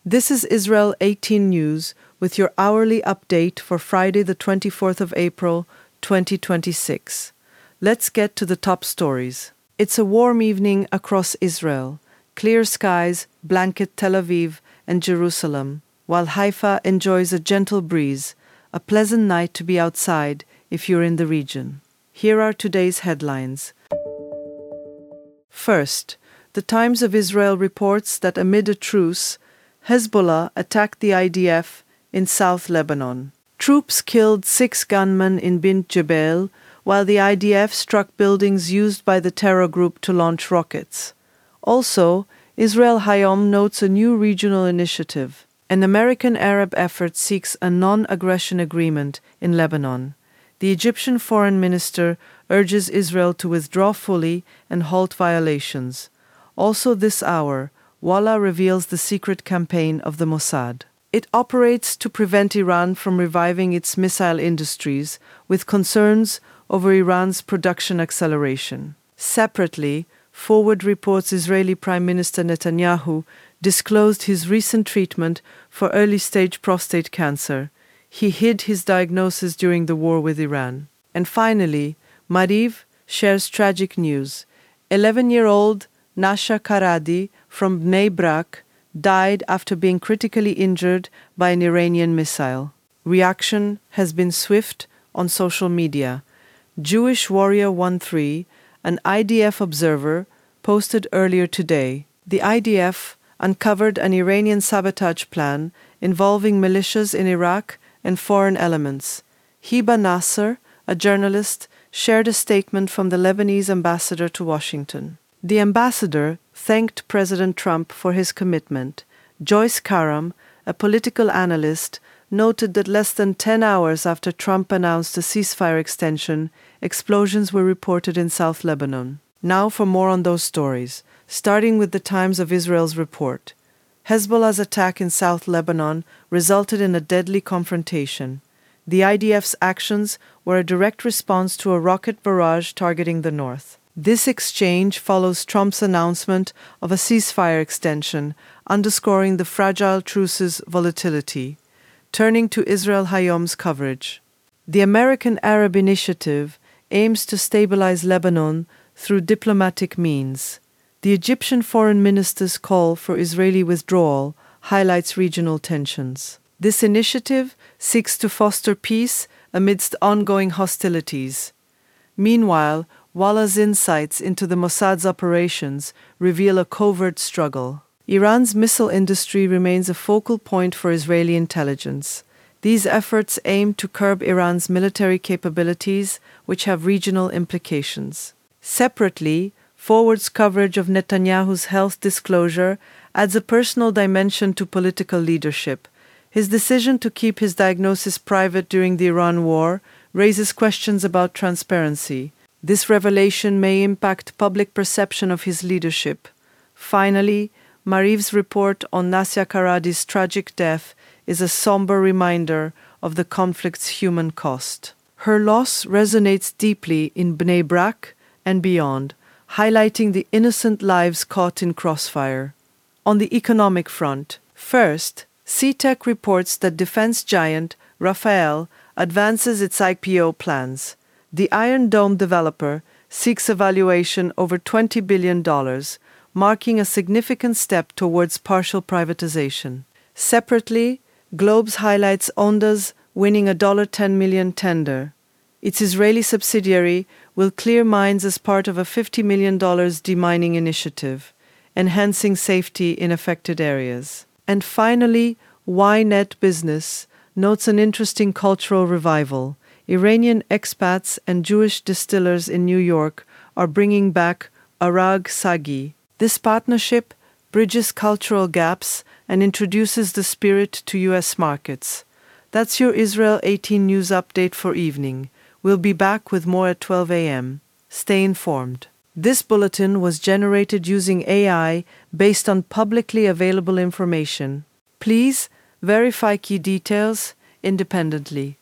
This is Israel 18 News with your hourly update for Friday, the 24th of April, 2026. Let's get to the top stories. It's a warm evening across Israel. Clear skies blanket Tel Aviv and Jerusalem, while Haifa enjoys a gentle breeze, a pleasant night to be outside if you're in the region. Here are today's headlines. First, the Times of Israel reports that amid a truce, Hezbollah attacked the IDF in South Lebanon. Troops killed 6 gunmen in Bint Jebel, while the IDF struck buildings used by the terror group to launch rockets. Also, Israel Hayom notes a new regional initiative. An American-Arab effort seeks a non-aggression agreement in Lebanon. The Egyptian foreign minister urges Israel to withdraw fully and halt violations. Also this hour, Walla reveals the secret campaign of the Mossad. It operates to prevent Iran from reviving its missile industries, with concerns over Iran's production acceleration. Separately, Forward reports Israeli Prime Minister Netanyahu disclosed his recent treatment for early-stage prostate cancer. He hid his diagnosis during the war with Iran. And finally, Mariv shares tragic news. 11-year-old Nasha Karadi from Bnei Brak died after being critically injured by an Iranian missile. Reaction has been swift on social media. Jewish Warrior 13, an IDF observer, posted earlier today. The IDF uncovered an Iranian sabotage plan involving militias in Iraq and foreign elements. Hiba Nasser, a journalist, shared a statement from the Lebanese ambassador to Washington. The ambassador thanked President Trump for his commitment. Joyce Karam, a political analyst, noted that less than 10 hours after Trump announced a ceasefire extension, explosions were reported in South Lebanon. Now for more on those stories, starting with the Times of Israel's report. Hezbollah's attack in South Lebanon resulted in a deadly confrontation. The IDF's actions were a direct response to a rocket barrage targeting the north. This exchange follows Trump's announcement of a ceasefire extension, underscoring the fragile truce's volatility. Turning to Israel Hayom's coverage. The American Arab Initiative aims to stabilize Lebanon through diplomatic means. The Egyptian foreign minister's call for Israeli withdrawal highlights regional tensions. This initiative seeks to foster peace amidst ongoing hostilities. Meanwhile, Walla's insights into the Mossad's operations reveal a covert struggle. Iran's missile industry remains a focal point for Israeli intelligence. These efforts aim to curb Iran's military capabilities, which have regional implications. Separately, Forward's coverage of Netanyahu's health disclosure adds a personal dimension to political leadership. His decision to keep his diagnosis private during the Iran war raises questions about transparency. This revelation may impact public perception of his leadership. Finally, Mariv's report on Nasya Karadi's tragic death is a somber reminder of the conflict's human cost. Her loss resonates deeply in Bnei Brak and beyond, highlighting the innocent lives caught in crossfire. On the economic front, first, CTEC reports that defense giant Rafael advances its IPO plans. The Iron Dome developer seeks a valuation over $20 billion, marking a significant step towards partial privatization. Separately, Globes highlights Ondas winning a $10 million tender. Its Israeli subsidiary will clear mines as part of a $50 million demining initiative, enhancing safety in affected areas. And finally, Ynet Business notes an interesting cultural revival. Iranian expats and Jewish distillers in New York are bringing back Arag Sagi. This partnership bridges cultural gaps and introduces the spirit to U.S. markets. That's your Israel 18 News update for evening. We'll be back with more at 12 a.m. Stay informed. This bulletin was generated using AI based on publicly available information. Please verify key details independently.